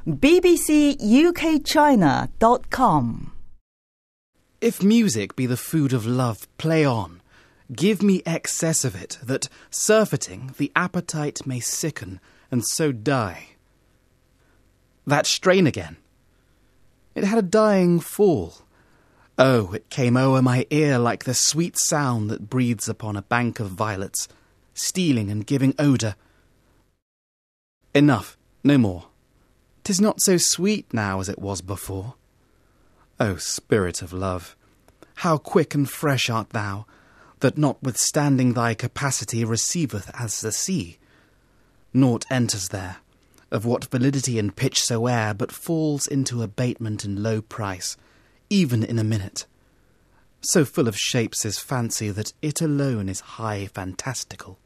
bbcukchina.com. If music be the food of love, play on. Give me excess of it, that, surfeiting, the appetite may sicken, and so die. That strain again. It had a dying fall. Oh, it came o'er my ear like the sweet sound that breathes upon a bank of violets, stealing and giving odour. Enough, no more. 'Tis not so sweet now as it was before. O spirit of love, how quick and fresh art thou, that notwithstanding thy capacity receiveth as the sea. Naught enters there, of what validity and pitch soe'er, but falls into abatement and low price, even in a minute. So full of shapes is fancy that it alone is high fantastical.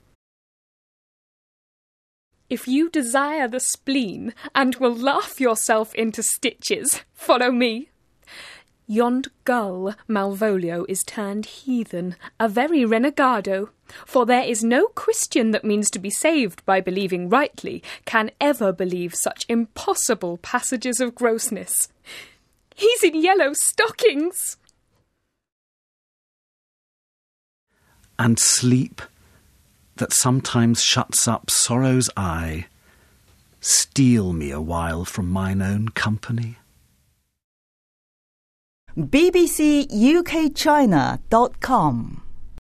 If you desire the spleen, and will laugh yourself into stitches, follow me. Yond gull, Malvolio, is turned heathen, a very renegado. For there is no Christian that means to be saved by believing rightly, can ever believe such impossible passages of grossness. He's in yellow stockings! And sleep, that sometimes shuts up sorrow's eye, steal me a while from mine own company. bbcukchina.com